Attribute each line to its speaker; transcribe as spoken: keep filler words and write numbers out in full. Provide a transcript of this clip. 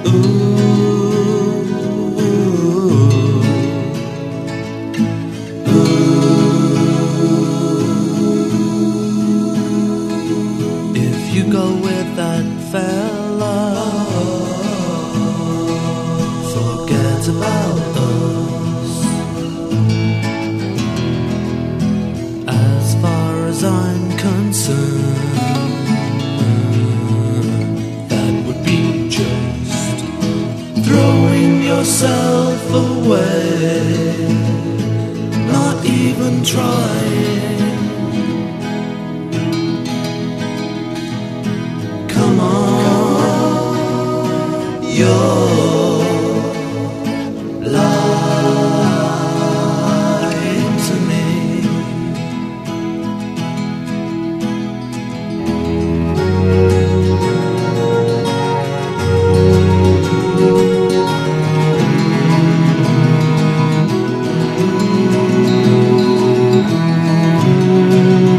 Speaker 1: If you go with that fella, forget about us. As far as I'm concerned, that would be just throwing yourself away, not even trying. Come on, you're